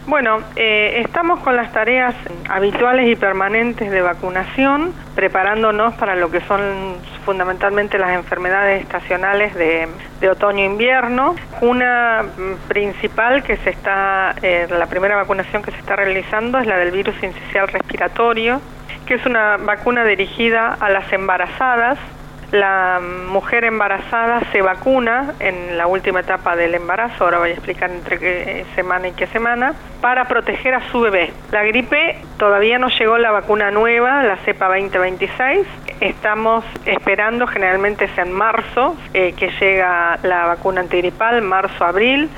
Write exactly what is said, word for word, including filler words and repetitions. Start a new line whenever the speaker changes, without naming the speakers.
Bueno, eh, estamos con las tareas habituales y permanentes de vacunación, preparándonos para lo que son fundamentalmente las enfermedades estacionales de, de otoño-invierno. Una principal que se está, eh, la primera vacunación que se está realizando es la del virus sincicial respiratorio, que es una vacuna dirigida a las embarazadas. La mujer embarazada se vacuna en la última etapa del embarazo, ahora voy a explicar entre qué semana y qué semana, para proteger a su bebé. La gripe, todavía no llegó la vacuna nueva, la cepa veinte veintiséis, estamos esperando, generalmente es en marzo, eh, que llega la vacuna antigripal, marzo-abril,